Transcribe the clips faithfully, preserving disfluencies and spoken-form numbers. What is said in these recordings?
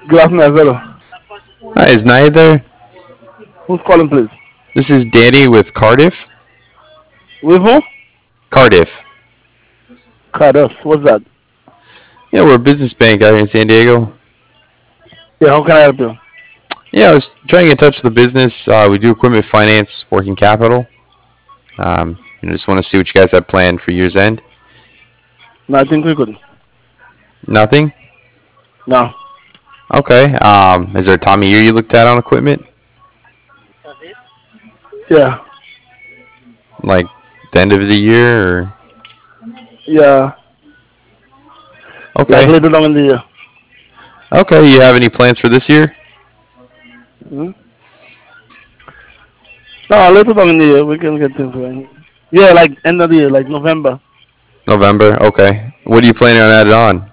Good afternoon, hello. Hi, is Naya there? Who's calling, please? This is Danny with Cardiff. With who? Cardiff. Cardos. What's that? Yeah, we're a business bank out here in San Diego. Yeah, how can I help you? Yeah, I was trying to get in touch with the business. Uh, we do equipment finance, working capital. Um, you know, just want to see what you guys have planned for year's end. No, I think we could. Nothing. No. Okay. Um, is there a time of year you looked at on equipment, Yeah. like the end of the year? Or... Yeah. Like Okay. later down in the year. Okay. You have any plans for this year? Hmm? No, later down in the year we can get things going. Yeah, like end of the year, like November. November. Okay. What are you planning on adding on?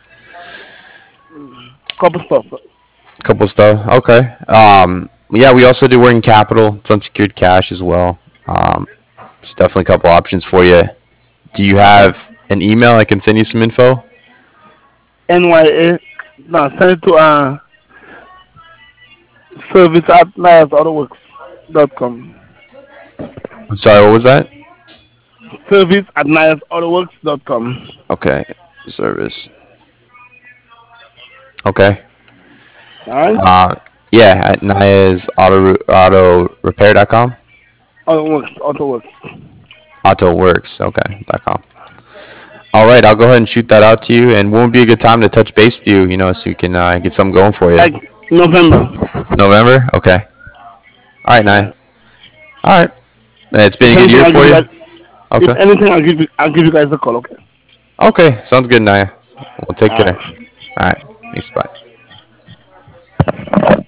Couple stuff. Couple stuff. Okay. Um, yeah, we also do working capital. It's unsecured cash as well. Um, it's definitely a couple options for you. Do you Okay. have an email I can send you some info? N Y A. No, send it to uh service at nias autoworks dot com. I'm sorry, what was that? Service at nias autoworks dot com. Okay, service. Okay. Alright? Uh, yeah, at Naya's auto auto repair dot com. Autoworks, autoworks. AutoWorks. Okay. Dot com. All right, I'll go ahead and shoot that out to you. And when would be a good time to touch base with you? You know, so we can uh, get something going for you. Like November. November. Okay. All right, Naya. Yeah. All right. It's been If a good anything, year I'll give for you you. guys. If Okay. anything, I'll give you. I'll give you guys a call. Okay. Okay. Sounds good, Naya. Well, take All care. right. All right. Thanks. Bye.